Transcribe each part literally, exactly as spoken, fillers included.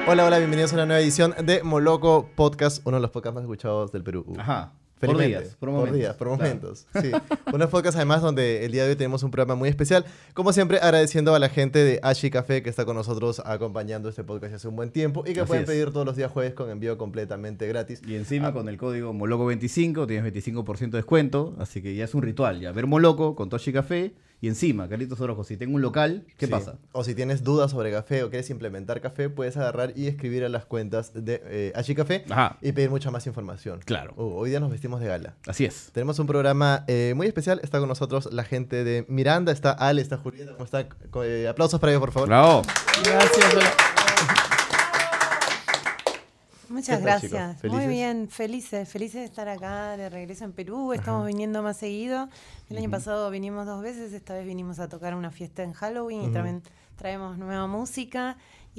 Hola, hola, bienvenidos a una nueva edición de Moloco Podcast, uno de los podcasts más escuchados del Perú. Ajá. Por días, por momentos. Por días, por Claro. momentos. Sí. Unos podcasts además donde el día de hoy tenemos un programa muy especial. Como siempre, agradeciendo a la gente de Ashi Café que está con nosotros acompañando este podcast hace un buen tiempo y que Así pueden es. pedir todos los días jueves con envío completamente gratis. Y encima con el código Moloco veinticinco tienes veinticinco por ciento de descuento, así que ya es un ritual, ya ver Moloco con Toshi Café y encima, Carlitos Orojo, si tengo un local, ¿qué Sí. pasa? O si tienes dudas sobre café o quieres implementar café, puedes agarrar y escribir a las cuentas de eh, Ashi Café Ajá. y pedir mucha más información. Claro. Uh, hoy día nos vestimos de gala. Así es. Tenemos un programa eh, muy especial. Está con nosotros la gente de Miranda. Está Ale, está Julieta. ¿Cómo está? Co- eh, aplausos para ellos, por favor. Bravo. Gracias. Hola. Muchas ¿Qué tal, gracias. chicos? ¿Felices? Muy bien, felices, felices de estar acá de regreso en Perú. Estamos viniendo más seguido. El año pasado vinimos dos veces, esta vez vinimos a tocar una fiesta en Halloween y también traemos nueva música.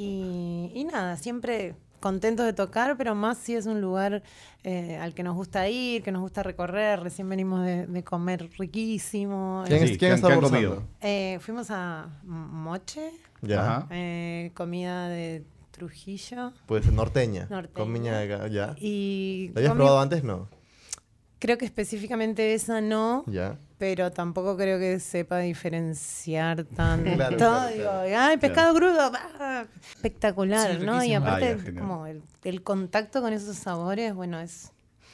Y, y nada, siempre contentos de tocar, pero más si es un lugar eh, al que nos gusta ir, que nos gusta recorrer. Recién venimos de, de comer riquísimo. ¿Quién, Sí, es, ¿qué quién han- está qué han almorzando? comido? Eh, fuimos a Moche, Ya. Ajá. eh, comida de Trujillo. Pues norteña. Norteña. Con miña de acá. Ya. Y ¿Lo habías comi- probado antes? No. Creo que específicamente esa no, Ya. pero tampoco creo que sepa diferenciar tanto. Claro, claro, Digo, claro. ay, pescado crudo, bah, espectacular, Sí, ¿no? Y riquísimo. aparte, Ah, ya, genial. como el, el contacto con esos sabores, bueno, es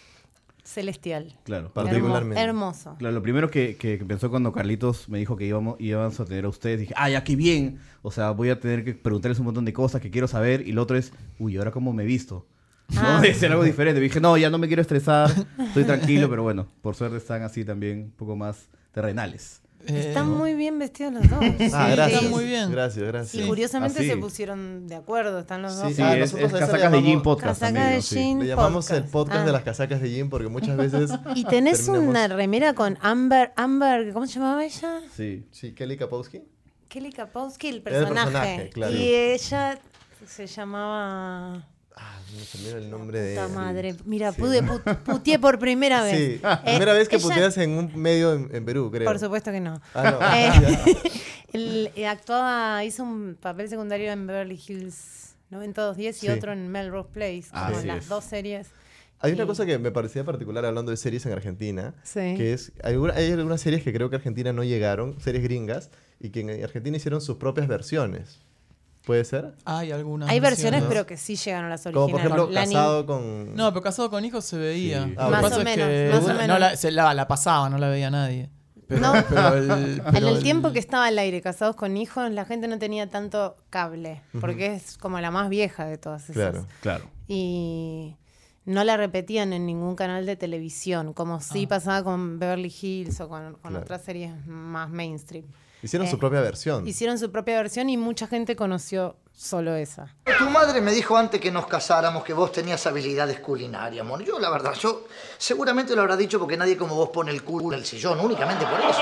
celestial. Claro. Particularmente. Hermoso. Claro, lo primero que, que, que pensó cuando Carlitos me dijo que íbamos, íbamos a tener a ustedes, dije, ¡ay, ya qué bien! O sea, voy a tener que preguntarles un montón de cosas que quiero saber. Y lo otro es, uy, ¿ahora cómo me he visto? ¿No? Ah. De ser algo diferente. Dije, no, ya no me quiero estresar, estoy tranquilo, pero bueno, por suerte están así también un poco más terrenales. Eh, Están muy bien vestidos los dos. Ah, Sí, gracias. está muy bien. Gracias, gracias. Y curiosamente Así. se pusieron de acuerdo, están los Sí, dos. Sí, Ah, es, nosotros es a ese le casacas de llamamos- Gym Podcast Casaca también, de ¿no? Sí. jean. Le llamamos el Podcast. podcast Ah. de las casacas de Jim porque muchas veces... Y tenés terminamos- una remera con Amber, Amber, ¿cómo se llamaba ella? Sí. Sí, Kelly Kapowski. Kelly Kapowski, el Era el personaje. personaje, claro. Y ella se llamaba... Ah, no se me olvidó el nombre de... Puta madre. Mira, pude put- puteé por primera vez. Sí, Eh, primera vez que ella- puteas en un medio en, en Perú, creo. Por supuesto que no. Ah, no. Eh, él, eh, actuaba, hizo un papel secundario en Beverly Hills noventa y dos diez y Sí. otro en Melrose Place, Ah, como así las es. dos series. Hay una Y- cosa que me parecía particular hablando de series en Argentina, Sí. que es, hay, alguna- hay algunas series que creo que a Argentina no llegaron, series gringas, y que en Argentina hicieron sus propias versiones. ¿Puede ser? Hay algunas. Hay versiones, pero que sí llegaron a las Como originales. por ejemplo, La ni- Casado con... No, pero Casado con Hijos se veía. Sí. Lo que Ah, Más pasa o es menos, que más o no menos. la, se la, la pasaba, no la veía nadie. Pero, No. pero el, En pero el tiempo que estaba al aire, Casados con Hijos, la gente no tenía tanto cable, porque es como la más vieja de todas esas. Claro. Claro. Y no la repetían en ningún canal de televisión, como sí Ah. pasaba con Beverly Hills o con, con Claro. otras series más mainstream. Hicieron su Eh, propia versión. Hicieron su propia versión y mucha gente conoció solo esa. Tu madre me dijo antes que nos casáramos que vos tenías habilidades culinarias, amor. Yo, la verdad, yo seguramente lo habrá dicho porque nadie como vos pone el culo en el sillón, únicamente por eso.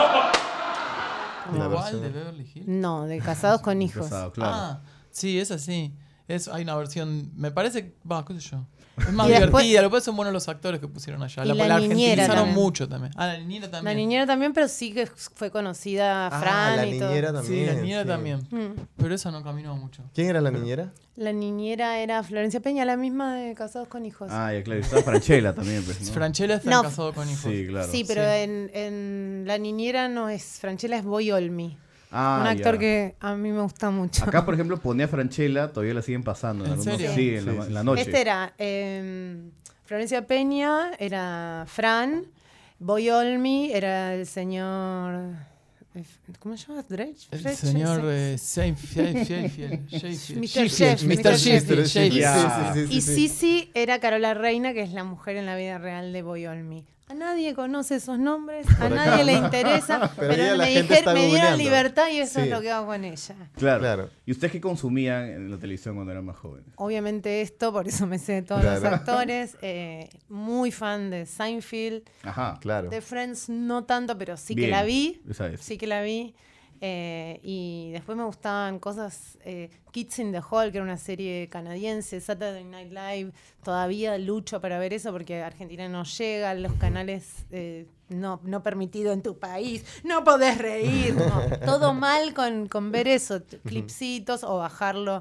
La ¿Cuál versión. de Beverly Hills? No, de Casados con Hijos. Casado, claro. Ah, sí, es así. Es, hay una versión, me parece, va, qué sé yo. Es más Y después- divertida, lo que pasa son buenos los actores que pusieron allá. Y La, la la niñera argentinizaron también. mucho también. Ah, la niñera La también. niñera también, pero sí que fue conocida Ah, Fran la y todo. niñera Sí, también. la niñera sí. también. Mm. Pero esa no caminó mucho. ¿Quién era la niñera? La niñera era Florencia Peña, la misma de Casados con Hijos. Ah, ya claro. Y estaba Franchella también, pues, ¿no? Franchella está No. casado con hijos. Sí, claro. Sí, pero Sí. En, en La niñera no es Franchella, es Boy Olmi. Ah, un actor ya. que a mí me gusta mucho. Acá, por ejemplo, ponía Franchella, todavía la siguen pasando. ¿En algunos- serio? Sí, en, Sí, la, sí, en la sí. noche. Este era eh, Florencia Peña, era Fran, Boy Olmi, era el señor... ¿Cómo se llama? ¿Dredge? El ¿Dredge? señor Ese. eh, Seinfeld, Sheffield, Sheffield. mister Chef, mister mister Sheffield, Chef. Sheffield. Ya. Sí, sí, sí, Y sí. Sisi era Carola Reina, que es la mujer en la vida real de Boy Olmi. A nadie conoce esos nombres, a Por acá. nadie le interesa, Pero pero, ya la me, gente dijer- está me dieron googleando. libertad y eso Sí. es lo que hago con ella. Claro. Claro. ¿Y ustedes qué consumían en la televisión cuando eran más jóvenes? Obviamente esto, por eso me sé de todos los Claro. actores. eh, muy fan de Seinfeld. Ajá. Claro. De Friends no tanto, pero sí Bien, que la vi. esa es. Sí que la vi. Eh, y después me gustaban cosas, eh, Kids in the Hall, que era una serie canadiense, Saturday Night Live, todavía lucho para ver eso porque Argentina no llega, los canales eh, no, no permitido en tu país, no podés reír, no, todo mal con, con ver eso, t- clipsitos o bajarlo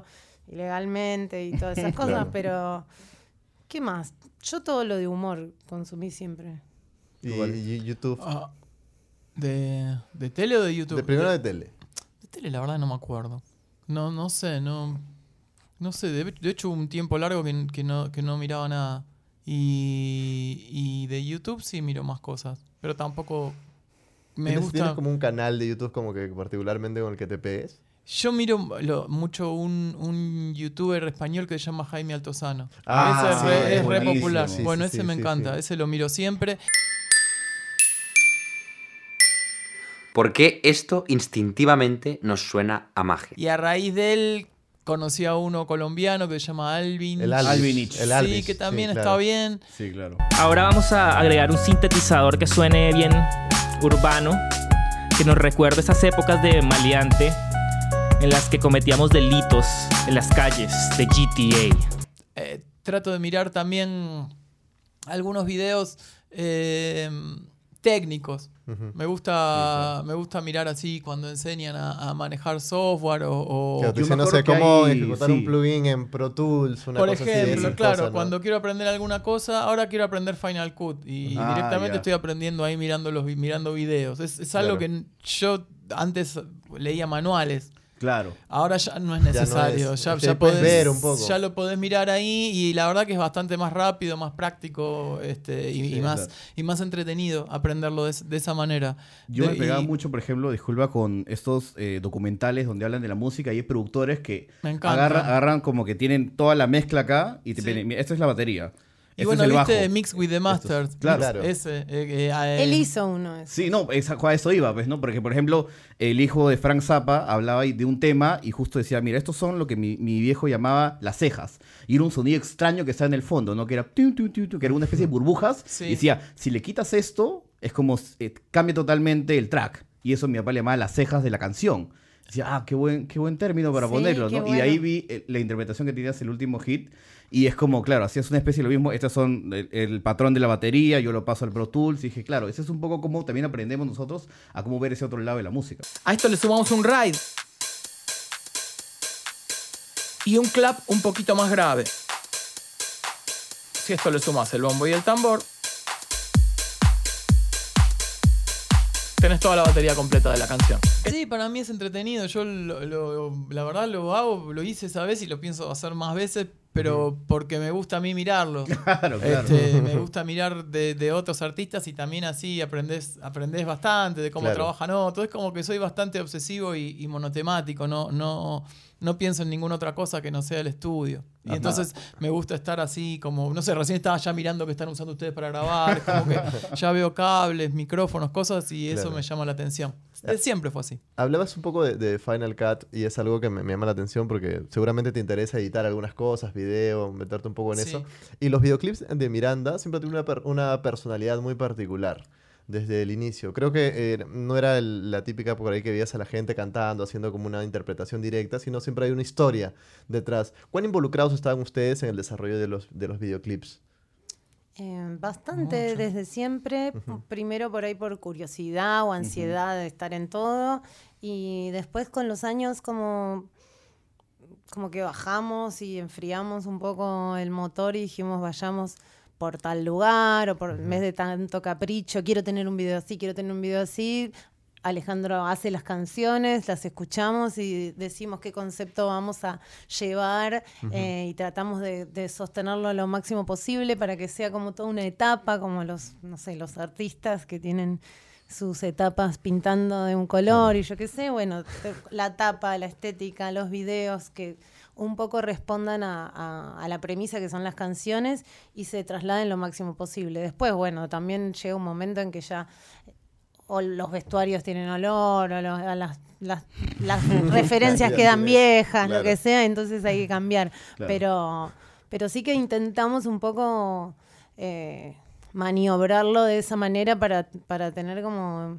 ilegalmente y todas esas cosas, Claro. pero ¿qué más? Yo todo lo de humor consumí siempre. Y, y YouTube. Ah, ¿de, ¿De tele o de YouTube? De primero de tele. De tele, la verdad, no me acuerdo. No, no sé, no. No sé, de, de hecho, un tiempo largo que, que, no, que no miraba nada. Y, y de YouTube sí miro más cosas. Pero tampoco me ¿Tienes, gusta. ¿Tienes como un canal de YouTube como que particularmente con el que te pegues? Yo miro lo- mucho un, un youtuber español que se llama Jaime Altozano. Ah, ese es sí, re, es es re buenísimo. popular. Sí, bueno, sí, ese sí, me sí, encanta. sí. Ese lo miro siempre. ¿Por qué esto instintivamente nos suena a magia? Y a raíz de él conocí a uno colombiano que se llama Alvin. El Alvis. Alvinich. El Sí, Alvis, que también sí, está claro. bien. Sí, claro. Ahora vamos a agregar un sintetizador que suene bien urbano, que nos recuerda esas épocas de maleante en las que cometíamos delitos en las calles de G T A. Eh, trato de mirar también algunos videos eh, técnicos. Ujú. Me gusta, me gusta mirar así cuando enseñan a, a manejar software o... o- Claro, te Yo dicen, me no sé, acuerdo que cómo hay- ejecutar sí. un plugin en Pro Tools, una Por cosa así de ejemplo, esas claro, cosas, ¿no? cuando quiero aprender alguna cosa, ahora quiero aprender Final Cut y Ah, directamente ya. estoy aprendiendo ahí mirando los vi- mirando videos. Es, es algo Claro. que yo antes leía manuales. Claro. Ahora ya no es no necesario, es- ya, es ya que puedes podés- ver un poco. ya lo podés mirar ahí y la verdad que es bastante más rápido, más práctico este, y, Sí, y más, claro. y más entretenido aprenderlo de, es- de esa manera. Yo De- me pegaba y mucho, por ejemplo, disculpa, con estos eh, documentales donde hablan de la música y hay productores que Me encanta. agarran, agarran como que tienen toda la mezcla acá y te Sí. piden, "Mira, esta es la batería. Y este bueno, es el viste bajo". Mix with the Masters. claro. Claro. Ese, eh, eh, eh, Él hizo uno de esos. Sí, no, esa- a eso iba, pues, ¿no? Porque, por ejemplo, el hijo de Frank Zappa hablaba ahí de un tema y justo decía, mira, estos son lo que mi, mi viejo llamaba las cejas. Y era un sonido extraño que está en el fondo, ¿no? Que era, tiu, tiu, tiu, tiu, que era una especie de burbujas. Sí. Y decía, si le quitas esto, es como, eh, cambia totalmente el track. Y eso mi papá le llamaba las cejas de la canción. Decía, ah, qué buen, qué buen término para Sí, ponerlo, qué ¿no? Y de ahí bueno. vi eh, la interpretación que tenías el último hit. Y es como, claro, hacías una especie de lo mismo. Estos son el, el patrón de la batería, yo lo paso al Pro Tools. Y dije, claro, ese es un poco como también aprendemos nosotros a cómo ver ese otro lado de la música. A esto le sumamos un ride. Y un clap un poquito más grave. Si a esto le sumas el bombo y el tambor, tenés toda la batería completa de la canción. Sí, para mí es entretenido. Yo lo- lo- la verdad lo hago, lo hice esa vez y lo pienso hacer más veces, pero porque me gusta a mí mirarlo. Claro, claro. Este, me gusta mirar de, de otros artistas y también así aprendés, aprendés bastante de cómo Claro. trabajan otros. Es como que soy bastante obsesivo y, y monotemático. No, no, no pienso en ninguna otra cosa que no sea el estudio. Y Ajá. entonces me gusta estar así como, no sé, recién estaba ya mirando que están usando ustedes para grabar. Como que ya veo cables, micrófonos, cosas y eso Claro. me llama la atención. Eh, Siempre fue así. Hablabas un poco de, de Final Cut y es algo que me, me llama la atención porque seguramente te interesa editar algunas cosas, video, meterte un poco en Sí. eso. Y los videoclips de Miranda siempre tienen una, per- una personalidad muy particular desde el inicio. Creo que eh, no era el- la típica por ahí que veías a la gente cantando, haciendo como una interpretación directa, sino siempre hay una historia detrás. ¿Cuán involucrados estaban ustedes en el desarrollo de los, de los videoclips? Eh, bastante Mucho. desde siempre, primero por ahí por curiosidad o ansiedad de estar en todo y después con los años como, como que bajamos y enfriamos un poco el motor y dijimos vayamos por tal lugar o por en vez de tanto capricho, quiero tener un video así, quiero tener un video así. Alejandro hace las canciones, las escuchamos y decimos qué concepto vamos a llevar eh, y tratamos de, de sostenerlo lo máximo posible para que sea como toda una etapa, como los, no sé, los artistas que tienen sus etapas pintando de un color y yo qué sé, bueno, te- la tapa, la estética, los videos que un poco respondan a, a- a la premisa que son las canciones y se trasladen lo máximo posible. Después, bueno, también llega un momento en que ya o los vestuarios tienen olor, o los- a las, las, las referencias Ya quedan tiene- viejas, claro. lo que sea, entonces hay que cambiar. Claro. Pero, pero sí que intentamos un poco eh, maniobrarlo de esa manera para, para tener como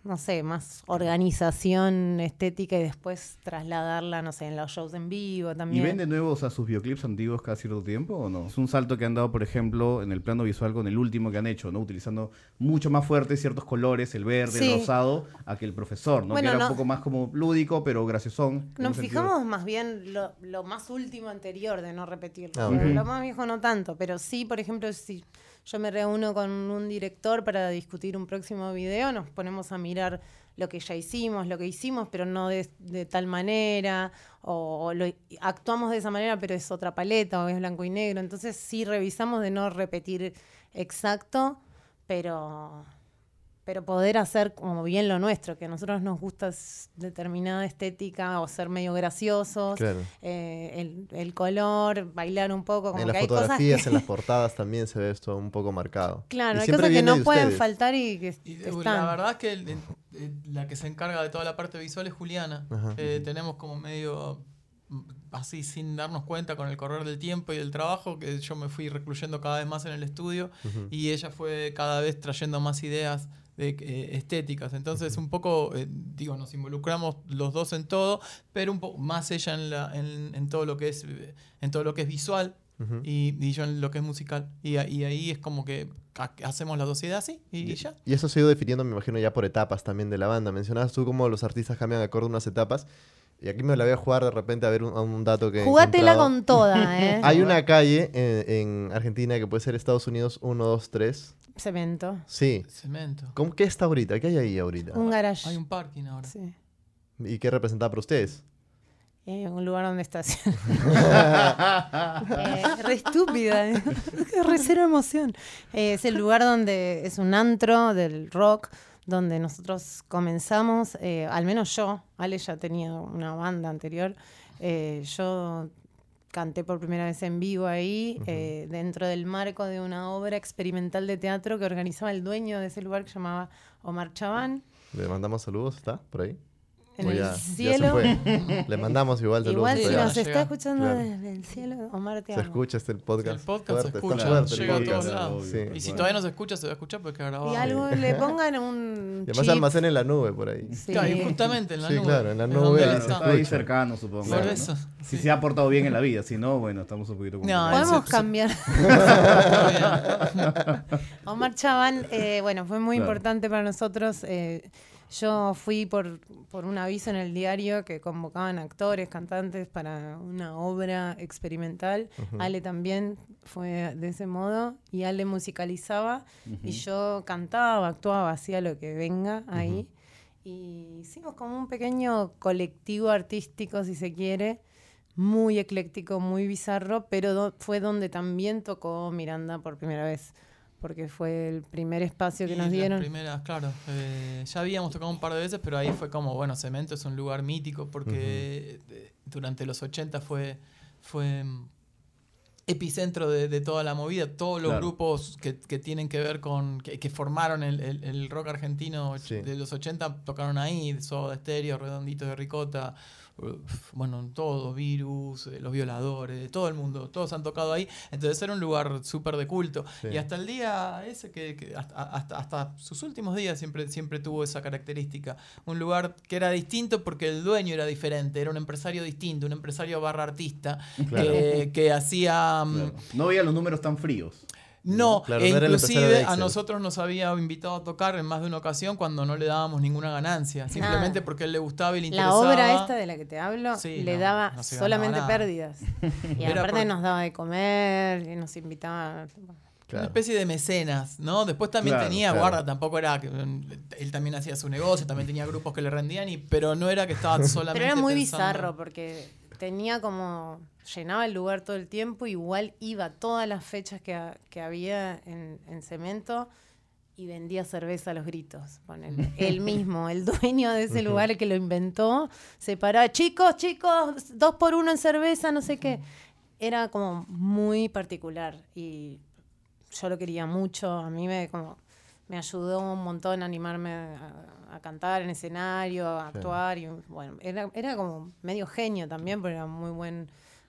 no sé, más organización estética y después trasladarla, no sé, en los shows en vivo ¿Y también. ven de nuevo, o sea, sus videoclips antiguos cada cierto tiempo o no? Es un salto que han dado, por ejemplo, en el plano visual con el último que han hecho, ¿no? Utilizando mucho más fuerte ciertos colores, el verde, Sí. el rosado, a que el profesor, ¿no? Bueno, que era no- un poco más como lúdico, pero graciosón. en Nos un sentido- fijamos más bien lo, lo más último anterior de no repetirlo. Ah, Pero ok. Lo más viejo no tanto, pero sí, por ejemplo, si yo me reúno con un director para discutir un próximo video, nos ponemos a mirar lo que ya hicimos, lo que hicimos, pero no de, de tal manera, o, o lo, actuamos de esa manera, pero es otra paleta, o es blanco y negro. Entonces sí revisamos de no repetir exacto, pero... pero poder hacer como bien lo nuestro, que a nosotros nos gusta s- determinada estética o ser medio graciosos, Claro. eh, el, el color, bailar un poco, como En que las hay cosas fotografías, que... en las portadas también se ve esto un poco marcado. Claro, Y hay siempre cosas que viene no de pueden ustedes. faltar y que Y, eh, están. la verdad es que el- el- la que se encarga de toda la parte visual es Juliana. Ajá. Eh, tenemos como medio mm, así sin darnos cuenta con el correr del tiempo y del trabajo que yo me fui recluyendo cada vez más en el estudio Ujú. y ella fue cada vez trayendo más ideas de, eh, estéticas. Entonces un poco, eh, digo, nos involucramos los dos en todo, pero un poco más ella en, la, en, en todo lo que es eh, en todo lo que es visual. Ujú. Y, y yo en lo que es musical. Y, a- y ahí es como que ha- hacemos las dos ideas así y, y ya. Y eso se ha ido definiendo, me imagino, ya por etapas también de la banda. Mencionabas tú cómo los artistas cambian acorde a unas etapas. Y aquí me la voy a jugar de repente a ver un, a un dato que he Jugátela encontrado. con toda, ¿eh? Hay una calle en, en Argentina que puede ser Estados Unidos uno, dos, tres. Cemento. Sí. Cemento. ¿Cómo, ¿Qué está ahorita? ¿Qué hay ahí ahorita? Un garage. Hay un parking ahora. Sí. ¿Y qué representa para ustedes? Eh, un lugar donde estacionar. eh, re estúpida. ¿eh? Re cero emoción. Eh, es el lugar donde es un antro del rock, donde nosotros comenzamos, eh, al menos yo, Ale ya tenía una banda anterior, eh, yo canté por primera vez en vivo ahí, Ujú. eh, dentro del marco de una obra experimental de teatro que organizaba el dueño de ese lugar que se llamaba Omar Chaván. Le mandamos saludos, ¿está? ¿Por ahí? En ¿O el ya- ya se cielo. fue? Le mandamos igual saludos. Igual Sí, si allá. va nos a está llegar. escuchando Claro. desde el cielo, Omar, te Se amo. escucha este podcast. El podcast se fuerte, escucha, está fuerte el llega a todos podcast. lados. Sí. Y si todavía no se escucha, se va a escuchar porque queda grabado. Y algo le pongan un Y además chip. almacena en la nube por ahí. Sí. Claro, y justamente en la Sí, nube. claro, en la es nube donde ahí él Claro, se está. está ahí escucha. cercano, supongo. Por ¿no? eso. Si sí. se ha portado bien en la vida, si no, bueno, estamos un poquito complicados. Podemos se- cambiar. Está bien. Omar Chaván, eh, bueno, fue muy Claro. importante para nosotros. eh, yo fui por, por un aviso en el diario que convocaban actores, cantantes para una obra experimental. Ujú. Ale también fue de ese modo y Ale musicalizaba y yo cantaba, actuaba, hacía lo que venga ahí. Y hicimos como un pequeño colectivo artístico, si se quiere, muy ecléctico, muy bizarro, pero do- fue donde también tocó Miranda por primera vez, porque fue el primer espacio que Y nos las dieron. primeras, claro. eh, ya habíamos tocado un par de veces, pero ahí fue como, bueno, Cemento es un lugar mítico porque eh, durante los ochenta fue, fue mm, epicentro de, de toda la movida. Todos los Claro. grupos que, que tienen que ver con, que, que formaron el, el- el rock argentino Sí. de los ochenta tocaron ahí, Soda Stereo, Redonditos de Ricota, uf, bueno, todos, Virus, eh, Los Violadores, todo el mundo, todos han tocado ahí. Entonces era un lugar súper de culto. Sí. Y hasta el día ese, que, que hasta, hasta, hasta sus últimos días siempre, siempre tuvo esa característica. Un lugar que era distinto porque el dueño era diferente, era un empresario distinto, un empresario barra artista, Claro. que, que hacía... mm, Claro. No veía los números tan fríos. No, Claro, e no era el empresario de inclusive a Excel. nosotros nos había invitado a tocar en más de una ocasión cuando no le dábamos ninguna ganancia, simplemente Ah. porque a él le gustaba y le La interesaba. obra esta de la que te hablo Sí, le no, daba no se ganaba solamente nada. pérdidas. Y Era aparte por- nos daba de comer, y nos invitaba. Una Claro. especie de mecenas, ¿no? Después también Claro, tenía, claro. guarda, tampoco era que mm, él también hacía su negocio, también tenía grupos que le rendían, y, pero no era que estaba solamente Pero era muy pensando- bizarro porque tenía como, llenaba el lugar todo el tiempo, igual iba todas las fechas que, ha- que había en, en Cemento y vendía cerveza a los gritos. Ponele. Él mismo, el dueño de ese lugar, el que lo inventó, se paraba, chicos, chicos, dos por uno en cerveza, no sé qué. Era como muy particular y yo lo quería mucho, a mí me como me ayudó un montón a animarme a, a cantar en escenario, a actuar y bueno, era, era como medio genio también, pero era muy buen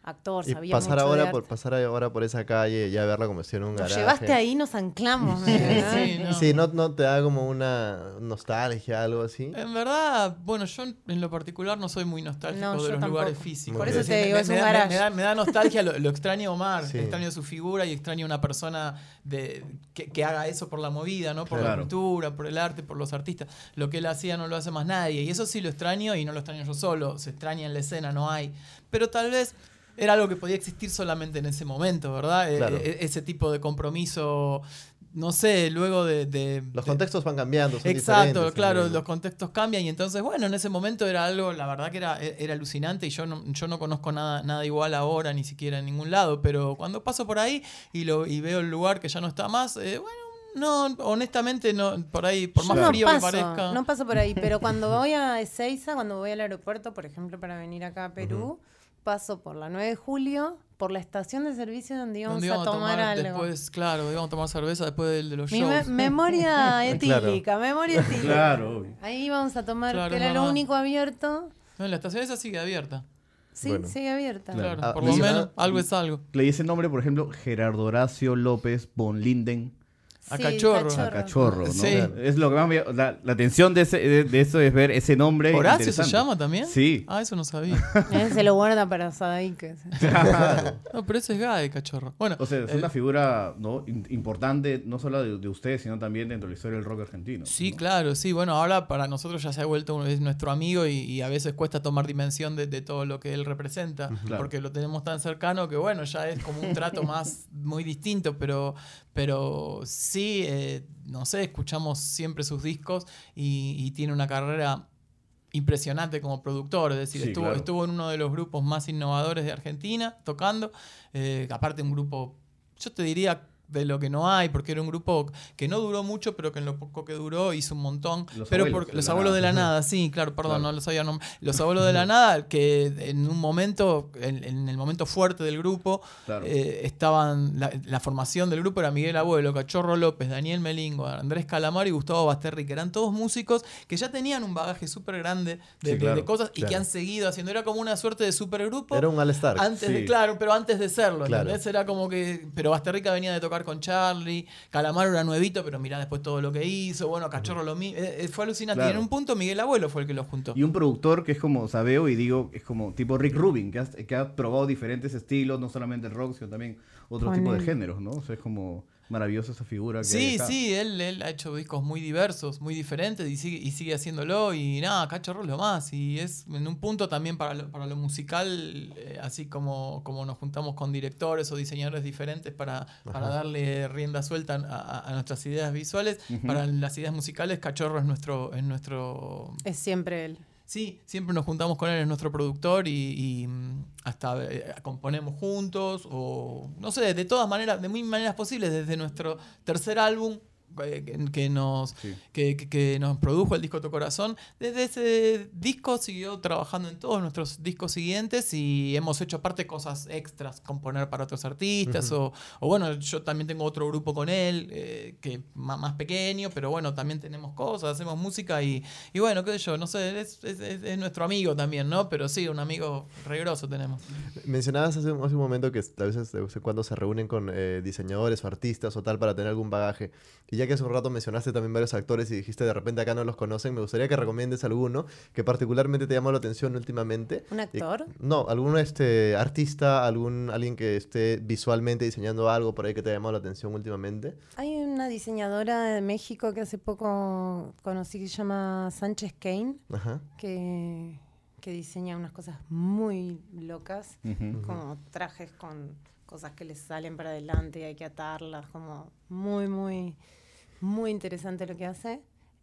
actor, Y sabía pasar mucho de ahora, arte. por, pasar ahora por esa calle y ya verla como si en un Nos garaje. llevaste ahí, nos anclamos. ¿verdad? Sí, no. Sí, ¿no, no te da como una nostalgia, algo así? En verdad, bueno, yo en- en lo particular no soy muy nostálgico No, de yo los tampoco. lugares físicos. Por Es eso te decir, digo, me, es me un da, me- garage. me da- me da nostalgia, lo, lo extraño a Omar, Sí. extraño su figura y extraño una persona de, que, que haga eso por la movida, ¿no? Por la Claro. cultura, por el arte, por los artistas. Lo que él hacía no lo hace más nadie. Y eso sí lo extraño y no lo extraño yo solo. Se extraña en la escena, no hay. Pero tal vez era algo que podía existir solamente en ese momento, ¿verdad? E- Claro. e- ese tipo de compromiso, no sé, luego de... de- Los de- contextos van cambiando, son Exacto, diferentes claro, también, ¿no? los contextos cambian y entonces, bueno, en ese momento era algo, la verdad que era, era alucinante y yo no, yo no conozco nada, nada igual ahora, ni siquiera en ningún lado, pero cuando paso por ahí y, lo, y veo el lugar que ya no está más, eh, bueno, no, honestamente, no, por ahí, por más Yo no frío paso, que parezca. no paso por ahí, pero cuando voy a Ezeiza, cuando voy al aeropuerto, por ejemplo, para venir acá a Perú, paso por la nueve de julio, por la estación de servicio donde íbamos, Donde íbamos a tomar, algo. después, claro, íbamos a tomar cerveza después del- de los Mi shows. me- memoria etílica, memoria etílica. Claro, obvio. Ahí íbamos a tomar, Claro, que es era lo verdad. único abierto. No, la estación esa sigue abierta. Sí, Bueno. sigue abierta. Claro, Ah, por y lo si no- menos algo es algo. Leí ese nombre, por ejemplo, Gerardo Horacio López von Linden. A Sí, Cachorro. A Cachorro, ¿no? Sí. Es lo que más me... La, la atención de, ese, de, de eso es ver ese nombre. ¿Horacio se interesante. llama también? Sí. Ah, eso no sabía. Él se lo guarda para Sadaike. Claro. No, pero ese es Gae, Cachorro. Bueno, O sea, es eh, una figura, ¿no? in- importante, no solo de, de ustedes, sino también dentro de la historia del rock argentino. sí, ¿no? claro, sí. Bueno, ahora para nosotros ya se ha vuelto un- es nuestro amigo y, y a veces cuesta tomar dimensión de, de todo lo que él representa, Claro. porque lo tenemos tan cercano que bueno, ya es como un trato más muy distinto, pero, pero sí, eh, no sé, escuchamos siempre sus discos y, y tiene una carrera impresionante como productor, es decir, Sí, estuvo, claro. estuvo en uno de los grupos más innovadores de Argentina tocando, eh, aparte un grupo, yo te diría de lo que no hay, porque era un grupo que no duró mucho, pero que en lo poco que duró hizo un montón. Los pero Abuelos por- de los la abuelos Nada. de la nada, sí, claro, perdón, Claro. no los había nombrado. Los abuelos de la nada, que en un momento, en, en el momento fuerte del grupo, Claro. eh, estaban, la, la formación del grupo era Miguel Abuelo, Cachorro López, Daniel Melingo, Andrés Calamaro y Gustavo Basterri, que eran todos músicos que ya tenían un bagaje súper grande de, Sí, de- claro, de cosas y claro. que han seguido haciendo. Era como una suerte de supergrupo. Era un All-Star. Antes de, Sí. claro, pero antes de serlo, Claro. ¿entendés? Era como que. Pero Basterrica venía de tocar con Charlie, Calamaro era nuevito, pero mirá después todo lo que hizo. Bueno, Cachorro lo mismo. Eh, eh, fue alucinante. Claro. Y en un punto Miguel Abuelo fue el que los juntó. Y un productor que es como, o sea, veo y digo, es como tipo Rick Rubin, que ha, que ha probado diferentes estilos, no solamente el rock, sino también otro tipo de Ponele. géneros, ¿no? O sea, es como maravillosa esa figura que hay Sí, acá. sí, él, él ha hecho discos muy diversos, muy diferentes y sigue, y sigue haciéndolo. Y nada, Cachorro es lo más. Y es en un punto también para lo, para lo musical, eh, así como, como nos juntamos con directores o diseñadores diferentes para, para darle rienda suelta a, a- a nuestras ideas visuales. Ujú. Para las ideas musicales, Cachorro es nuestro, es nuestro Es siempre él. Sí, siempre nos juntamos con él, es nuestro productor y, y, mm, hasta eh, componemos juntos o no sé, de todas maneras, de mil maneras posibles, desde nuestro tercer álbum eh, que, que nos Sí. que, que- que nos produjo el disco Tu Corazón, desde ese disco siguió trabajando en todos nuestros discos siguientes y hemos hecho aparte cosas extras, componer para otros artistas o, o bueno, yo también tengo otro grupo con él eh, que más, más pequeño, pero bueno, también tenemos cosas, hacemos música y, y bueno, qué sé yo, no sé, es, es- es- es nuestro amigo también, ¿no? Pero sí, un amigo regroso tenemos. Mencionabas hace, hace un momento que a veces de vez en cuando se reúnen con eh, diseñadores o artistas o tal para tener algún bagaje. Y ya que hace un rato mencionaste también varios actores y dijiste de repente acá no los conocen, me gustaría que recomiendes alguno que particularmente te llamó la atención últimamente. ¿Un Y- actor? no, algún este, artista, algún alguien que esté visualmente diseñando algo por ahí que te haya llamado la atención últimamente. Hay una diseñadora de México que hace poco conocí que se llama Sánchez Kane, Ajá. que, que diseña unas cosas muy locas, Ujú. como trajes con cosas que les salen para adelante y hay que atarlas, como muy, muy, muy interesante lo que hace.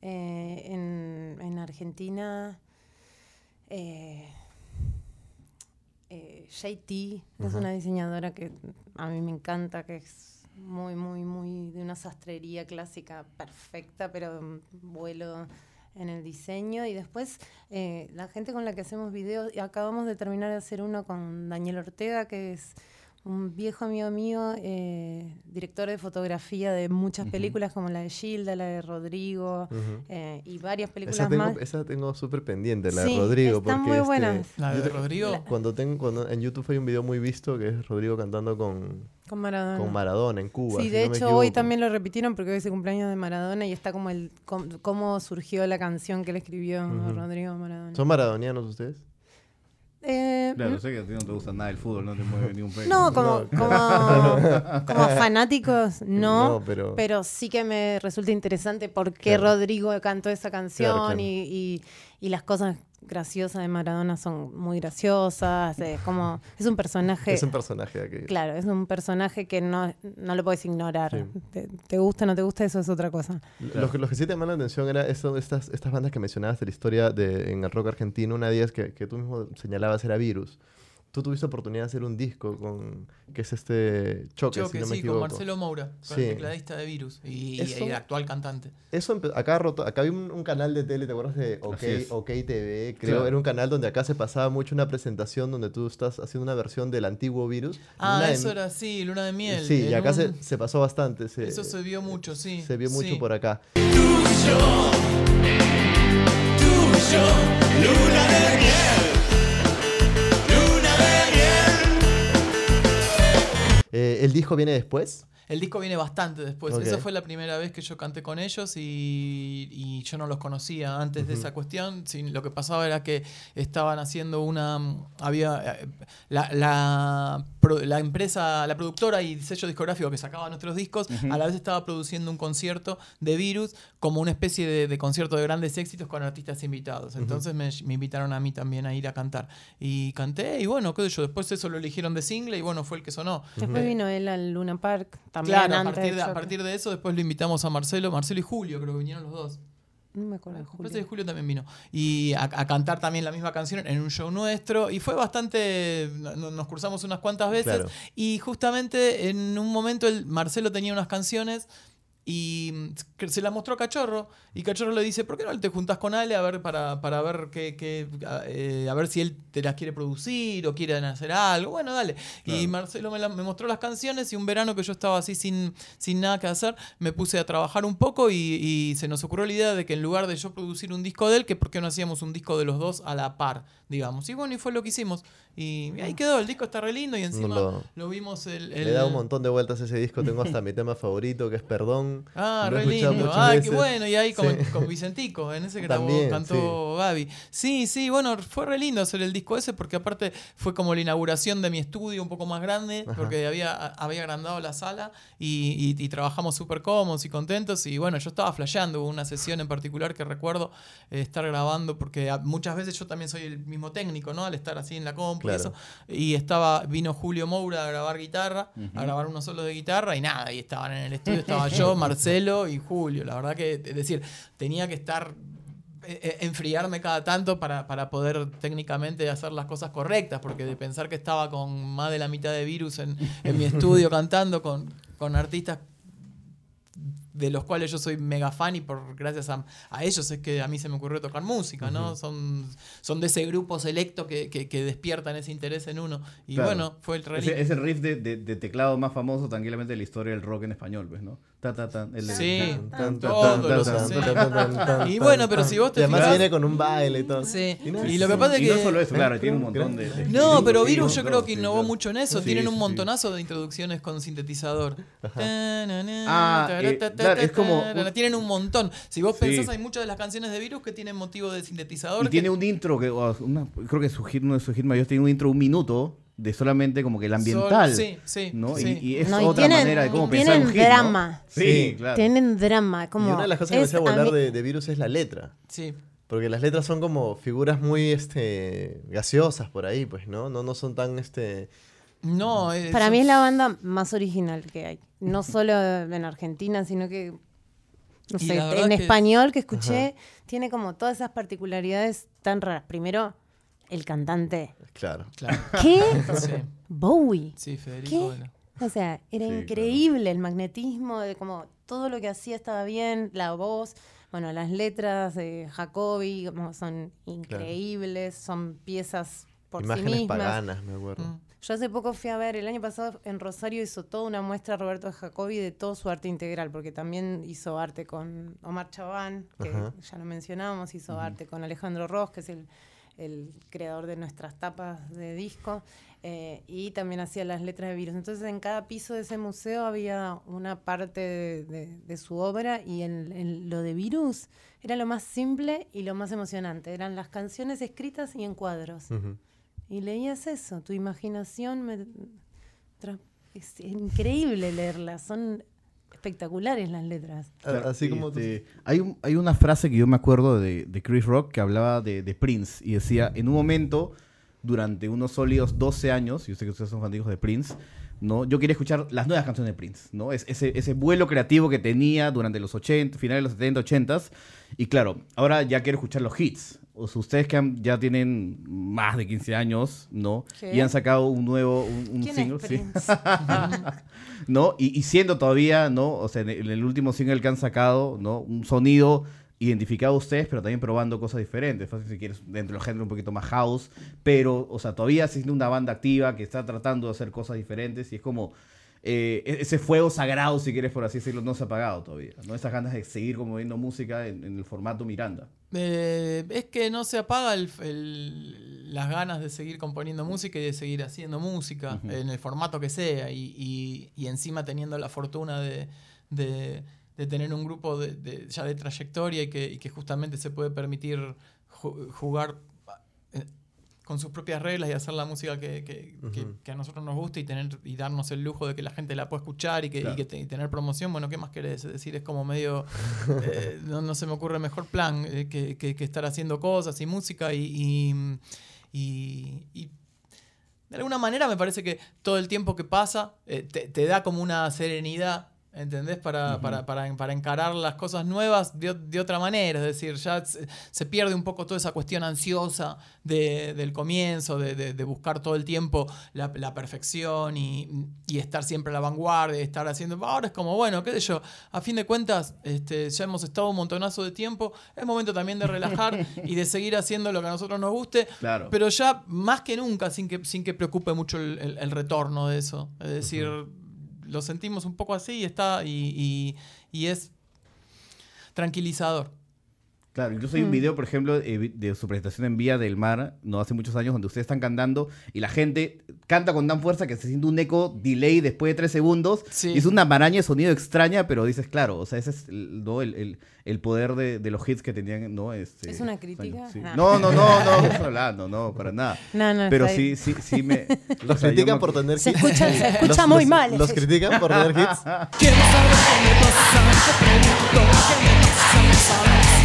Eh, en, en Argentina, eh, eh, J T es Ajá. una diseñadora que a mí me encanta, que es muy, muy, muy de una sastrería clásica perfecta, pero mm, vuelo en el diseño. Y después eh, la gente con la que hacemos videos, y acabamos de terminar de hacer uno con Daniel Ortega, que es un viejo amigo mío, eh, director de fotografía de muchas Ujú. películas, como la de Gilda, la de Rodrigo, Ujú. eh, y varias películas Esa tengo, más. esa tengo súper pendiente, la Sí, de Rodrigo. están porque muy este, buenas. La yo de te- Rodrigo. Cuando tengo, cuando en YouTube hay un video muy visto que es Rodrigo cantando con, Con Maradona. con Maradona en Cuba. Sí, si de no me hecho hoy equivoco. también lo repitieron porque hoy es el cumpleaños de Maradona y está como el com- cómo surgió la canción que le escribió Ujú. Rodrigo Maradona. ¿Son maradonianos ustedes? Eh, Claro, sé que a ti no te gusta nada el fútbol, no te mueve ni un pelo. no, como, No, como, como fanáticos, no, No, pero- pero sí que me resulta interesante por qué Claro. Rodrigo cantó esa canción Claro, claro. Y, y- y las cosas graciosas de Maradona son muy graciosas, es como, es un personaje, Es un personaje de aquello. claro, es un personaje que no, no lo puedes ignorar, Sí. te, te gusta o no te gusta, eso es otra cosa. Lo, que, lo que sí te llama la atención era eso, estas, estas bandas que mencionabas de la historia de, en el rock argentino. Una de ellas que, que tú mismo señalabas era Virus. Tú tuviste oportunidad de hacer un disco con que es este Choque, Choque, si no me sí, equivoco. con Marcelo Moura, con Sí. el tecladista de Virus y, Eso- y el actual cantante. Eso empe- acá roto, acá había un, un canal de tele, ¿te acuerdas de OK, Así es. OK T V? Creo Claro. era un canal donde acá se pasaba mucho una presentación donde tú estás haciendo una versión del antiguo Virus. Ah, Una de- eso era así, Luna de Miel. Sí, y en acá un- se, se pasó bastante. Se, Eso se vio mucho, sí. se vio mucho sí. por acá. Eh, ¿El disco viene después? El disco viene bastante después. Ok. Esa fue la primera vez que yo canté con ellos y, y yo no los conocía antes de esa cuestión. Sí, lo que pasaba era que estaban haciendo una... había eh, la, la, pro- la empresa, la productora y sello discográfico que sacaba nuestros discos, a la vez estaba produciendo un concierto de Virus como una especie de, de concierto de grandes éxitos con artistas invitados. Entonces me, me invitaron a mí también a ir a cantar. Y canté y bueno, qué sé yo, después eso lo eligieron de single y bueno, fue el que sonó. Después vino él al Luna Park, también Claro, a antes partir, de de, a Choque. partir de eso después lo invitamos a Marcelo, Marcelo y Julio, creo que vinieron los dos. No me acuerdo de Me parece que Julio. Julio también vino. Y a, a cantar también la misma canción en un show nuestro. Y fue bastante. no- Nos cruzamos unas cuantas veces. Claro. Y justamente en un momento el Marcelo tenía unas canciones. Y mm, se las mostró a Cachorro. Y Cachorro le dice: ¿por qué no te juntás con Ale a ver para, para ver qué, qué, a, eh, a ver si él te las quiere producir o quieren hacer algo? Bueno, dale. Y Marcelo me, la- me mostró las canciones y un verano que yo estaba así sin, sin nada que hacer, me puse a trabajar un poco y, y se nos ocurrió la idea de que en lugar de yo producir un disco de él, que por qué no hacíamos un disco de los dos a la par, digamos. Y bueno, y fue lo que hicimos. Y ahí quedó, el disco está re lindo y encima lo- lo, vimos el... Le el- he dado un montón de vueltas a ese disco. Tengo hasta mi tema favorito, que es Perdón. Ah, Lo he re escuchado lindo. muchas Ah, qué veces. bueno. Y ahí con, Sí. con Vicentico, en ese que grabó, También, cantó Gaby. Sí, sí, bueno, fue re lindo hacer el disco ese porque aparte fue como la inauguración de mi estudio un poco más grande, Ajá. porque había, había agrandado la sala y, y- y trabajamos súper cómodos y contentos. Y bueno, yo estaba flasheando, hubo una sesión en particular que recuerdo eh, estar grabando, porque a- muchas veces yo también soy el mismo técnico, ¿no? Al estar así en la compu Claro. y eso. Y estaba, vino Julio Moura a grabar guitarra, a grabar unos solos de guitarra y nada, y estaban en el estudio, estaba yo, Marcelo y Julio. La verdad que, es decir, tenía que estar eh, eh, enfriarme cada tanto para, para poder técnicamente hacer las cosas correctas, porque de pensar que estaba con más de la mitad de Virus en, en mi estudio cantando con, con artistas de los cuales yo soy mega fan y por gracias a, a ellos es que a mí se me ocurrió tocar música, ¿no? Son, son de ese grupo selecto que, que, que despiertan ese interés en uno. Y Claro. bueno, fue el re Ese- lindo. Es el riff de, de- de teclado más famoso tranquilamente de la historia del rock en español, pues, ¿no? Ta, ta, ta, el de- Sí. Tan, tan, Todos tan, los tan, hacen. tan, tan, tan, Y tan, bueno, pero tan. si vos te Y además fijas- viene con un baile y todo. Sí. nada, Y lo que pasa es Y que no solo eso, claro, tiene un montón de... de- No, de- pero de- Virus yo sí, creo que sí, innovó claro. mucho en eso. Sí, Tienen un sí, sí. montonazo de introducciones con sintetizador. Ah, eh, claro, es como un- Tienen un montón. Si vos Sí. pensás, hay muchas de las canciones de Virus que tienen motivo de sintetizador. Y que- tiene un intro que, o una- creo que su hit, uno de sus hits mayores tiene un intro un minuto de solamente como que el ambiental. Sol- sí, sí, ¿no? sí. Y, y es No, y otra tienen- manera de cómo y pensar un tienen hit, ¿no? drama. Sí, Sí. claro. Tienen drama, como... Y una de las cosas que me es hacía a volar mí- de, de Virus es la letra. Sí. Porque las letras son como figuras muy este, gaseosas por ahí, pues, ¿no? No, no son tan... este No, es- Para mí es la banda más original que hay. No solo en Argentina, sino que, no Y sé, la verdad en que- español que escuché, tiene como todas esas particularidades tan raras. Primero, el cantante. Claro. Claro. ¿Qué? Sí, Bowie. sí, Federico. ¿Qué? Vela. O sea, era Sí, increíble el magnetismo, de como todo lo que hacía estaba bien, la voz, bueno, las letras de Jacobi como son increíbles, son piezas por Imágenes sí mismas. paganas, me acuerdo. Mm. Yo hace poco fui a ver, el año pasado en Rosario hizo toda una muestra Roberto de Jacobi de todo su arte integral, porque también hizo arte con Omar Chabán, que Ajá. ya lo mencionamos, hizo uh-huh. arte con Alejandro Ross, que es el, el creador de nuestras tapas de disco, eh, y también hacía las letras de Virus. Entonces en cada piso de ese museo había una parte de, de, de su obra, y en, en lo de Virus era lo más simple y lo más emocionante. Eran las canciones escritas y en cuadros. Uh-huh. Y leías eso, tu imaginación me tra- es increíble leerlas, son espectaculares las letras. Así como este, hay, un, hay una frase que yo me acuerdo de, de Chris Rock que hablaba de, de Prince y decía, en un momento, durante unos sólidos doce años, y yo sé que ustedes son fanáticos de Prince, ¿no? Yo quería escuchar las nuevas canciones de Prince, ¿no? Es, ese, ese vuelo creativo que tenía durante los ochenta, finales de los setenta, ochenta, y claro, ahora ya quiero escuchar los hits. O sea, ustedes que han, ya tienen más de quince años, ¿no? ¿Qué? Y han sacado un nuevo un, un ¿Quién single, es ¿sí? Prince? ¿No? Y, y siendo todavía, ¿no? O sea, en el, en el último single que han sacado, ¿no? Un sonido identificado a ustedes, pero también probando cosas diferentes. Fácil si quieres, dentro del género un poquito más house, pero, o sea, todavía siendo una banda activa que está tratando de hacer cosas diferentes y es como eh, ese fuego sagrado, si quieres por así decirlo, no se ha apagado todavía, ¿no? Esas ganas de seguir como viendo música en, en el formato Miranda. Eh, es que no se apaga el, el, las ganas de seguir componiendo música y de seguir haciendo música, uh-huh. en el formato que sea, y, y, y encima teniendo la fortuna de... de de tener un grupo de, de, ya de trayectoria y que, y que justamente se puede permitir ju- jugar eh, con sus propias reglas y hacer la música que, que, uh-huh. que, que a nosotros nos gusta y tener y darnos el lujo de que la gente la pueda escuchar y, que, claro. y, que te, y tener promoción. Bueno, ¿qué más querés? Es decir, es como medio... eh, no, no se me ocurre mejor plan eh, que, que, que estar haciendo cosas y música y... y, y, y de alguna manera me parece que todo el tiempo que pasa eh, te, te da como una serenidad, ¿entendés? Para, uh-huh. para, para, para encarar las cosas nuevas de, de otra manera. Es decir, ya se, se pierde un poco toda esa cuestión ansiosa de, del comienzo, de, de, de buscar todo el tiempo la, la perfección y, y estar siempre a la vanguardia, estar haciendo... Ahora es como, bueno, qué sé yo, a fin de cuentas este, ya hemos estado un montonazo de tiempo, es momento también de relajar y de seguir haciendo lo que a nosotros nos guste, claro. pero ya más que nunca sin que, sin que preocupe mucho el, el, el retorno de eso. Es decir... Uh-huh. Lo sentimos un poco así y está y, y, y es tranquilizador. Claro, incluso hay un video, por ejemplo, de su presentación en Vía del Mar, no hace muchos años, donde ustedes están cantando y la gente canta con tan fuerza que se siente un eco delay después de tres segundos. Sí. Y es una maraña de sonido extraña, pero dices, claro, o sea, ese es ¿no? el, el, el poder de, de los hits que tenían, ¿no? Este, ¿Es una crítica? Sí. No, no, no, no, no, no estoy hablando, no, para nada. No, no, pero sí, sí, sí me... Los o sea, critican me... por tener hits. Se escucha, se escucha los, muy los, mal. Los critican por tener hits. Quiero saber qué me pasa, te pregunto qué me pasa, no sabes.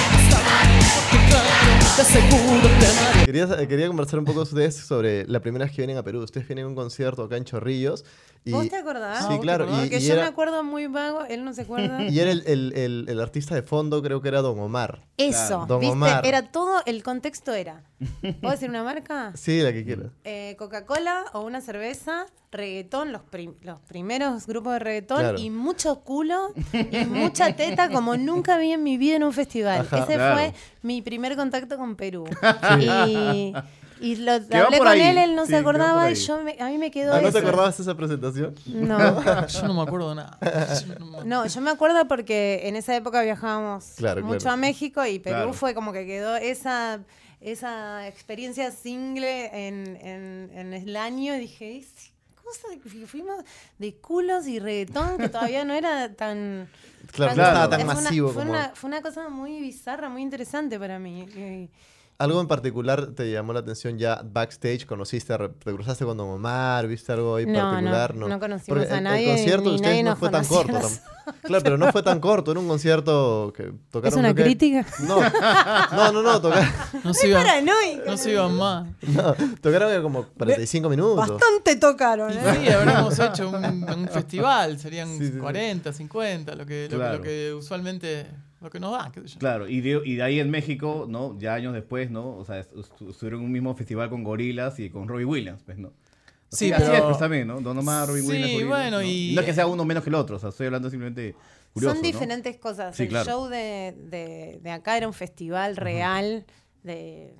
Quería, quería conversar un poco ustedes sobre la primera vez que vienen a Perú. Ustedes vienen a un concierto acá en Chorrillos. Y, ¿Vos te acordás? Sí, ¿Vos claro. Te acordás? Y, que y yo era, me acuerdo muy vago, él no se acuerda. Y era el, el, el, el artista de fondo, creo que era Don Omar. Eso, claro. Don ¿viste? Omar. Era todo, el contexto era. ¿Puedo decir una marca? Sí, la que quieras. Eh, Coca-Cola o una cerveza, reggaetón, los, prim- los primeros grupos de reggaetón, claro. y mucho culo y mucha teta como nunca vi en mi vida en un festival. Ajá, Ese claro. fue mi primer contacto con Perú. Sí. Y... Y lo hablé con ahí. él, él no sí, se acordaba y yo me, a mí me quedó ¿Ah, ¿No eso. te acordabas de esa presentación? No. Yo no me acuerdo de nada. No, no, yo me acuerdo porque en esa época viajábamos claro, mucho claro. a México y Perú claro. fue como que quedó esa, esa experiencia single en, en, en el año y dije, cosa de, fuimos de culos y reggaetón que todavía no era tan... Claro, tan, no estaba tan fue masivo una, fue como... Una, fue una cosa muy bizarra, muy interesante para mí. Y, ¿Algo en particular te llamó la atención ya backstage? ¿Conociste, te cruzaste con Don Omar? ¿Viste algo ahí no, particular? No, no, no conocimos Porque a nadie. El concierto de ustedes no fue tan corto. Los... Claro, pero no fue tan corto. Era un concierto que tocaron... ¿Es una que... crítica? No, no, no, no tocaron... No se iban, paranoico. No se iban más. No, tocaron como cuarenta y cinco minutos. Bastante tocaron, ¿eh? Sí, habríamos hecho un, un festival. Serían sí, sí, cuarenta, cincuenta, lo que, lo, claro. lo que usualmente... Lo que nos da, qué sé yo. Claro, y de, y de ahí en México, ¿no? Ya años después, ¿no? O sea, estuvieron en un mismo festival con Gorillaz y con Robbie Williams, pues, ¿no? O sí, sea, pero... así es, pues, también, ¿no? Don Omar, Robbie sí, Williams, Gorillaz, bueno, ¿no? y... No es que sea uno menos que el otro, o sea, estoy hablando simplemente curioso, Son ¿no? diferentes cosas. Sí, el claro. show de, de, de acá era un festival real, uh-huh. de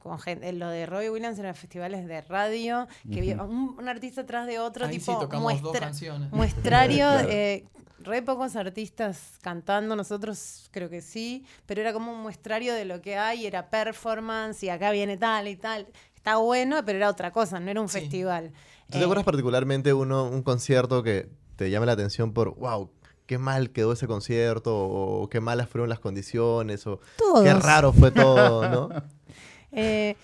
con gente, lo de Robbie Williams eran festivales de radio, que había un, un artista atrás de otro, Ahí tipo sí tocamos muestra, dos canciones. muestrario, Claro. eh, re pocos artistas cantando, nosotros creo que sí, pero era como un muestrario de lo que hay, era performance y acá viene tal y tal. Está bueno, pero era otra cosa, no era un Sí. festival. ¿Tú te Eh, acuerdas particularmente uno, un concierto que te llame la atención por, wow, qué mal quedó ese concierto, o qué malas fueron las condiciones, o Todos. qué raro fue todo, ¿no? eh,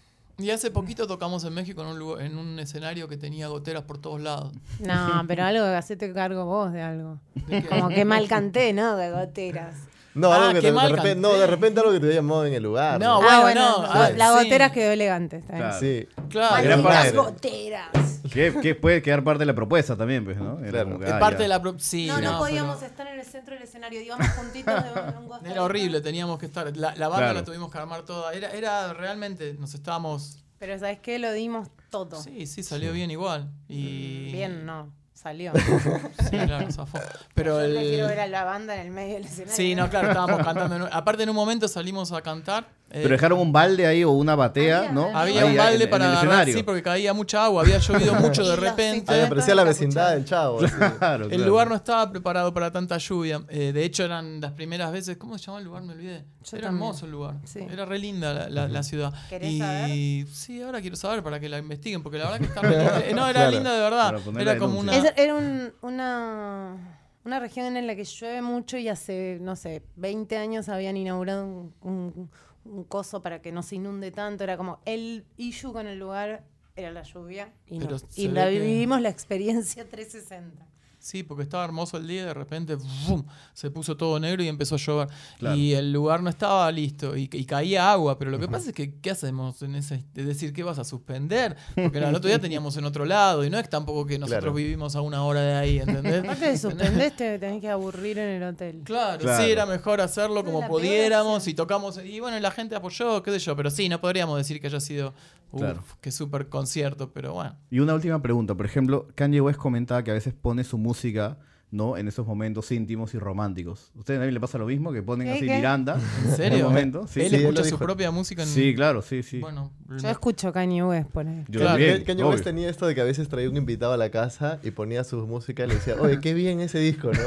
Y hace poquito tocamos en México en un, lugar- en un escenario que tenía goteras por todos lados. no, pero algo, hacete cargo vos de algo. ¿De qué? Como que mal canté, ¿no? De goteras. No, Ah, algo que qué te- de, mal repente, no, canté. de repente algo que te había llamado en el lugar. No, Ah, bueno, no, no, ah, la sí. gotera quedó elegante. Está bien. Claro. Sí. Claro. Era Malditas parte- goteras. Que, que puede quedar parte de la propuesta también, pues, ¿no? Era Claro. como que, Es ah, parte ya. de la... pro- Sí, No, no, no, podíamos pero estar en el centro del escenario, íbamos juntitos de un, un costado. era horrible, teníamos que estar... La, la banda Claro. la tuvimos que armar toda. Era, era realmente... Nos estábamos... Pero ¿sabes qué? Lo dimos todo. Sí, sí, salió bien igual. Y... Bien, no, salió. Sí, claro, zafó. Pero Yo el... prefiero ver a la banda en el medio del escenario. Sí, no, claro, estábamos cantando. en un- Aparte, en un momento salimos a cantar. eh, Pero dejaron un balde ahí o una batea, Había- ¿no? Había Ahí, un ahí, balde en- en para el agarrar, escenario. sí, porque caía mucha agua. Había llovido mucho Y de los repente. Ahí Sí. aparecía la Estaba vecindad del chavo. así. Claro, El claro. lugar no estaba preparado para tanta lluvia. Eh, de hecho, eran las primeras veces. ¿Cómo se llama el lugar? Me olvidé. Yo Era también. hermoso el lugar. Sí. Era re linda la, la- la ciudad. ¿Querés y saber? sí, ahora quiero saber para que la investiguen, porque la verdad que está re linda. Eh, No, era Claro. linda de verdad. Para poner la Era como una. denuncia. Es- era un- una, una región en la que llueve mucho y hace, no sé, veinte años habían inaugurado un, un- un coso para que no se inunde tanto. Era como el issue con el lugar era la lluvia y, no. Pero se y ve la que- vivimos la experiencia trescientos sesenta. Sí, porque estaba hermoso el día y de repente ¡fum! Se puso todo negro y empezó a llover. Claro. Y el lugar no estaba listo y, y caía agua. Pero lo que pasa es que, ¿qué hacemos en ese? Es decir, ¿qué vas a suspender? Porque el otro día teníamos en otro lado y no es tampoco que nosotros Claro. vivimos a una hora de ahí, ¿entendés? Aparte de suspendés, te tenés que aburrir en el hotel. Claro, Claro. sí, era mejor hacerlo Esa es como la peor pudiéramos opción. y tocamos. Y bueno, y la gente apoyó, qué sé yo. Pero sí, no podríamos decir que haya sido. Uf, Claro. qué súper concierto, pero bueno. Y una última pregunta. Por ejemplo, Kanye West comentaba que a veces pone su música, ¿no? En esos momentos íntimos y románticos. ¿A ustedes también le pasa lo mismo? Que ponen ¿Qué, así qué? Miranda. ¿En serio? En un momento. Sí, Él sí, él escucha lo su dijo. propia música en. sí, claro, sí, sí. Bueno, Yo escucho Kanye West por ahí. Yo Claro, también, Kanye obvio. West tenía esto de que a veces traía un invitado a la casa y ponía su música y le decía, oye, qué bien ese disco, ¿no?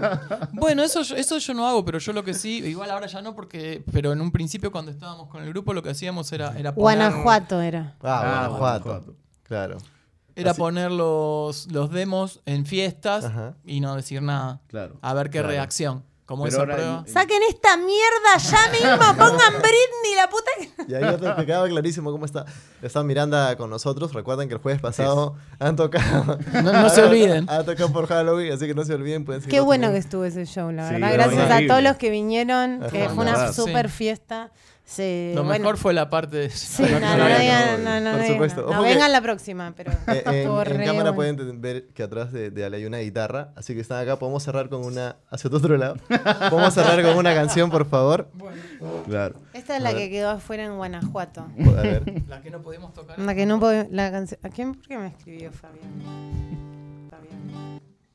Bueno, eso, yo- eso yo no hago, pero yo lo que sí, igual ahora ya no, porque, pero en un principio cuando estábamos con el grupo lo que hacíamos era, era poner, Guanajuato era. Ah, Ah, Guanajuato. Guanajuato. Claro. era Así- poner los, los demos en fiestas Ajá. y no decir nada. Claro. A ver qué Claro. reacción. Como Pero esa ahora prueba. en- Saquen esta mierda ya mismo, pongan Britney, la puta que... Y ahí ya te, te quedaba clarísimo cómo está. Está Miranda con nosotros. Recuerden que el jueves pasado han tocado. No, no se olviden. Han tocado por Halloween, así que no se olviden. Pueden Qué seguirnos bueno que también. estuvo ese show, la Sí, verdad. era Gracias a increíble. todos los que vinieron, que Ajá, fue una verdad. super Sí. fiesta. Se, Lo bueno, mejor fue la parte de... Sí, no, no, no, no, digan, no, no, no, por digan, supuesto. no. Ojo No, que- vengan la próxima, pero Eh, en, estuvo en re cámara bueno. pueden ver que atrás de, de Ale hay una guitarra, así que están acá. Podemos cerrar con una. Hacia tu otro lado. Podemos cerrar con una canción, por favor. Claro. Esta es la que quedó afuera en Guanajuato. A ver. La que no pudimos tocar. La que no puedo, la canción. ¿A quién? ¿Por qué me escribió Fabián? Fabián.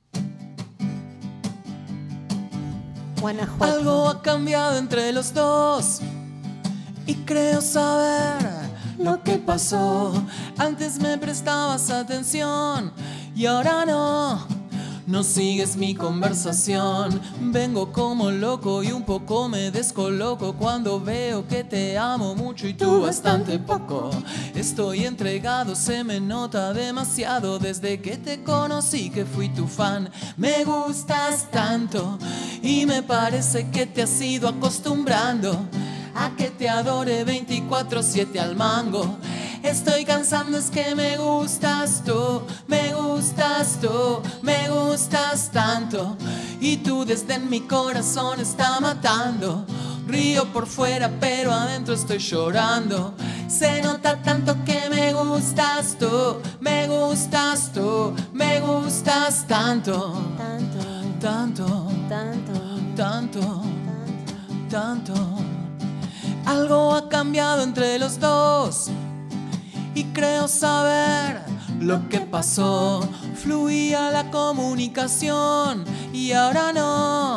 Guanajuato. Algo ha cambiado entre los dos y creo saber lo que pasó. Antes me prestabas atención y ahora no. No sigues mi conversación. Vengo como loco y un poco me descoloco cuando veo que te amo mucho y tú bastante poco. Estoy entregado, se me nota demasiado desde que te conocí que fui tu fan. Me gustas tanto y me parece que te has ido acostumbrando a que te adore veinticuatro siete al mango. Estoy cansando, es que me gustas tú, me gustas tú, me gustas tanto. Y tú desde en mi corazón está matando. Río por fuera, pero adentro estoy llorando. Se nota tanto que me gustas tú, me gustas tú, me gustas tanto. Tanto, Tanto, tanto, tanto, tanto. Algo ha cambiado entre los dos y creo saber lo que pasó. Fluía la comunicación y ahora no.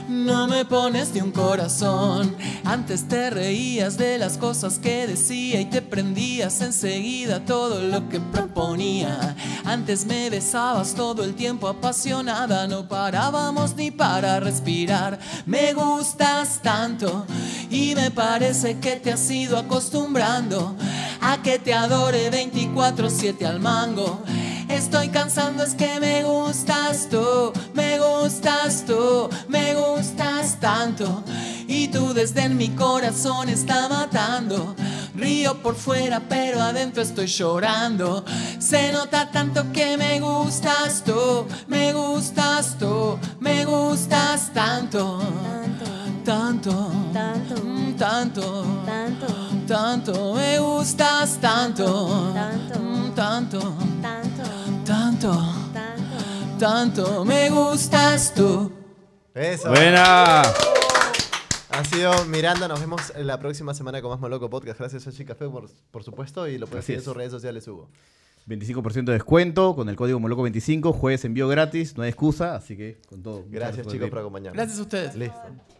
No me pones ni un corazón. Antes te reías de las cosas que decía y te prendías enseguida todo lo que proponía. Antes me besabas todo el tiempo apasionada, no parábamos ni para respirar. Me gustas tanto y me parece que te has ido acostumbrando a que te adore veinticuatro siete al mango. Estoy cansando, es que me gustas tú, me gustas tú, me gustas tanto. Y tú desde en mi corazón está matando. Río por fuera pero adentro estoy llorando. Se nota tanto que me gustas tú, me gustas tú, me gustas tanto. Tanto, tanto, tanto, tanto, tanto, me gustas tanto, tanto, tanto, tanto, tanto, me gustas tú. Eso. Buena. Ha sido Miranda, nos vemos la próxima semana con Más Moloco Podcast. Gracias a Chicafé por, por supuesto, y lo puedes seguir en sus redes sociales, Hugo. veinticinco por ciento de descuento con el código Moloco veinticinco, jueves envío gratis, no hay excusa, así que con todo. Gracias, chicos, por acompañarnos. Gracias a ustedes. Listo.